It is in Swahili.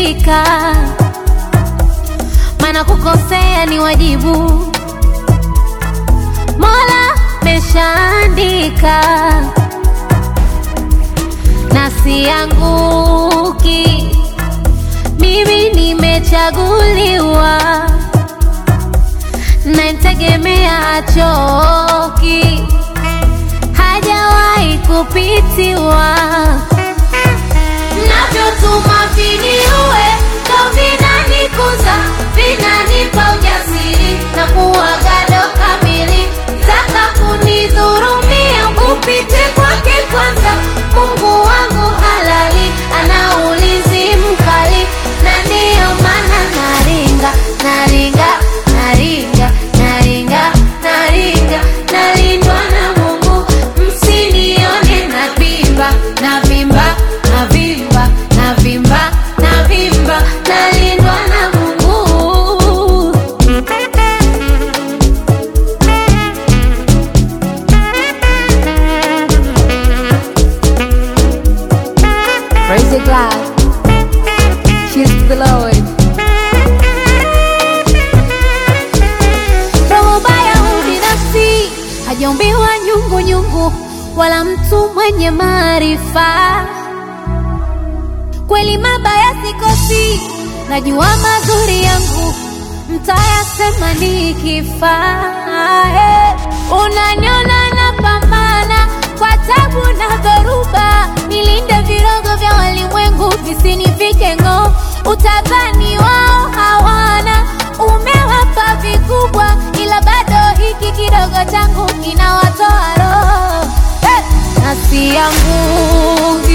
ridhika, maana kukosea ni wajibu, Mola meshaandika, na sianguki, mimi nimechaguliwa, na nitegemea achoki, hajawahi kupitiwa. Navyotuma viniue ndo vinanikuza, vinanipa ujasiri na kuwa gado kamili. Taka kunidhurumia upite kwake kwanza, Mungu wangu halali ana ulinzi mkali, na ndiyo maana naringa, naringa, naringa, naringa, naringa, nalindwa na Mungu, msinione navimba, navimba, navimba, navimba, navimba, nalindwa na Mungu. Praise the God, cheers to the Lord. Roho baya ubinafsi hajaumbiwa nyungu nyungu, wala mtu mwenye maarifa. Kweli mabaya sikosi, najua mazuri yangu mtayasema nikifa. Unaniona napambana kwa tabu na dhoruba, nilinde virogo vya walimwengu visinifike ng'oo. Utadhani wao hawana, umewapa vikubwa, ila bado hiki kidogo changu kinawatoa roho. Na sianguki,